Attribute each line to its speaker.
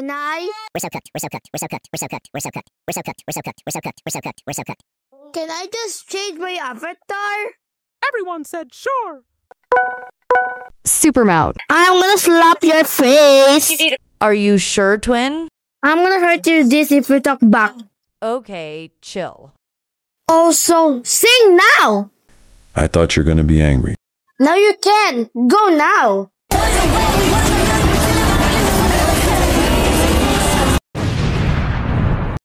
Speaker 1: Can I?
Speaker 2: We're so cooked. We're so cooked. We're so cooked. We're so cooked. We're so cooked. We're so cooked. We're so cooked. We're so cooked. We're so cooked. We're so cooked.
Speaker 1: Can I just change my avatar?
Speaker 3: Everyone said sure.
Speaker 4: Supermouth.
Speaker 1: I'm gonna slap your face.
Speaker 4: Are you sure, twin?
Speaker 1: I'm gonna hurt you this if you talk back.
Speaker 4: Okay, chill.
Speaker 1: Also, sing now.
Speaker 5: I thought you're gonna be angry.
Speaker 1: Now you can. Go now.